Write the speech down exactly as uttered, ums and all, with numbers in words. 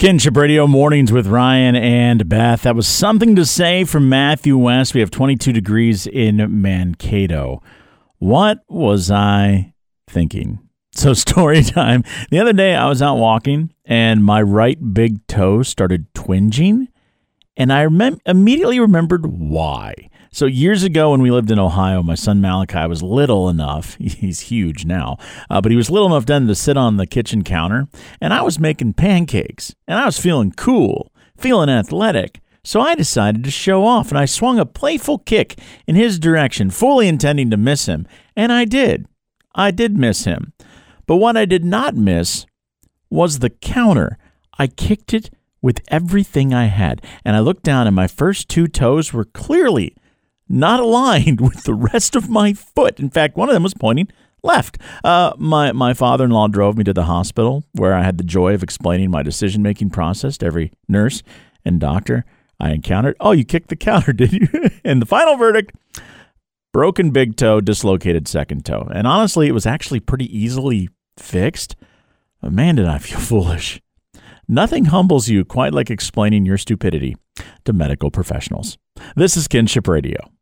Kinship Radio Mornings with Ryan and Beth. That was something to say from Matthew West. We have twenty-two degrees in Mankato. What was I thinking? So story time. The other day I was out walking and my right big toe started twinging, and I rem- immediately remembered why. So years ago when we lived in Ohio, my son Malachi was little enough, he's huge now, uh, but he was little enough then to sit on the kitchen counter, and I was making pancakes, and I was feeling cool, feeling athletic. So I decided to show off, and I swung a playful kick in his direction, fully intending to miss him, and I did. I did miss him. But what I did not miss was the counter. I kicked it with everything I had, and I looked down, and my first two toes were clearly not aligned with the rest of my foot. In fact, one of them was pointing left. Uh, my, my father-in-law drove me to the hospital, where I had the joy of explaining my decision-making process to every nurse and doctor I encountered. Oh, you kicked the counter, did you? And the final verdict, broken big toe, dislocated second toe. And honestly, it was actually pretty easily fixed. But man, did I feel foolish. Nothing humbles you quite like explaining your stupidity to medical professionals. This is Kinship Radio.